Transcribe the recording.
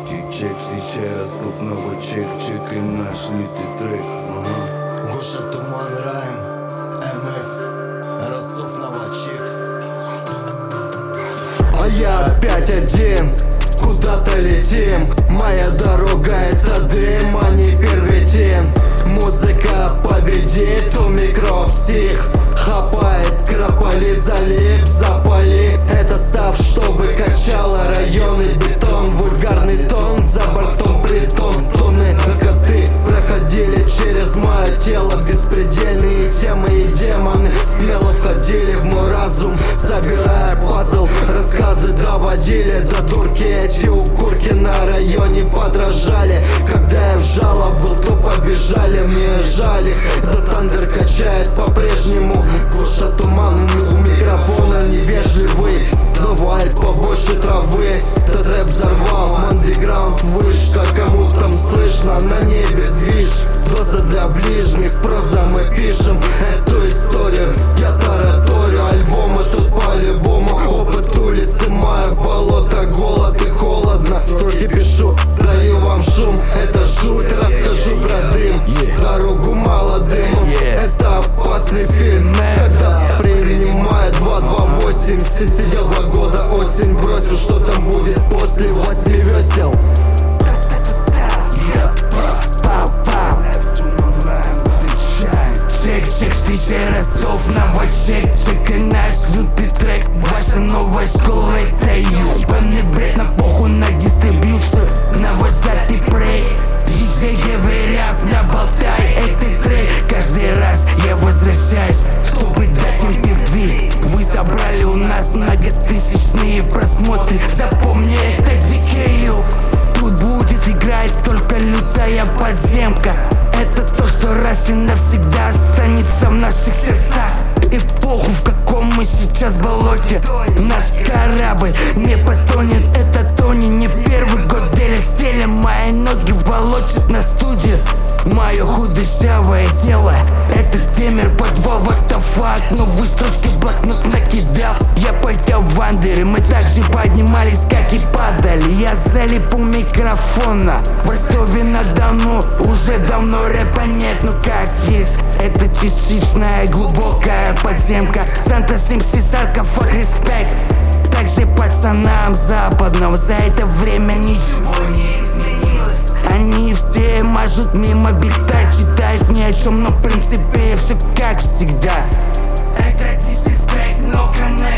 Чик-чик, встречай Ростов, новый чик-чик и наш лютый трек. Гоша, Туман, Райм, МФ, Ростов, Новочек. А я опять один, куда-то летим. Моя дорога это дым, а не первитин. Музыка победит, у микропсих хапает крополи, залип, запали. Это став, чтобы качало районы бетон. Вульгарный тон, за бортом притон. Тонны наркоты проходили через мое тело. Беспредельные темы и демоны смело входили в мой разум, забирая пазл. Рассказы доводили до дурки. Эти укурки на районе подражали. Когда я в жало был, то побежали. Мне жаль их, да Тандер качает по-прежнему. Гоша, Туман, у микрофона невежливый. Бывает побольше травы. Этот рэп взорвал, андеграунд вышка. Кому там слышно, на небе движ. Доза для ближних, проза мы пишем эту историю. Я тараторю, альбомы тут по-любому. Опыт улицы, мое болото, голод и холодно. Только пишу, даю вам шум, это шутка. Расскажу про дым, дорогу молодым. Это опасный фильм, когда принимает 228. Сидел 2 года, осень бросил. Что там будет после 8 весел? Чек-чек, встречай Ростов, Новочек. Чек и наш лютый трек. Ваша новая школа это ёбаный бред. На похуй на дистрибьюцию, на ваш задний прей. Диджей говорят, наболтай этот трек. Каждый раз я возвращаюсь, чтобы дать им пизды. Вы собрали у нас многотысячные просмотры. Запомни это DKU. Тут будет играть только лютая подземка. Это то, что раз и навсегда останется в наших сердцах. И похуй, в каком мы сейчас болоте. Наш корабль не потонет, это Тони. Не первый год деля стеля. Мои ноги волочат на студию. Мое худощавое тело это темер, подвал, what the fuck. Новые строчки в блокнот накидал. Я пойдя в андеры, мы так же поднимались, как и падали. Я залип у микрофона. В Ростове-на-Дону уже давно рэпа нет, ну как есть. Это частичная глубокая подземка. Сантос МС, саркофаг, респект. Также пацанам западного за это время ничего не изменилось. Они все мажут мимо бита, читают ни о чем, но в принципе все как всегда. Это дисреспект, но коннект.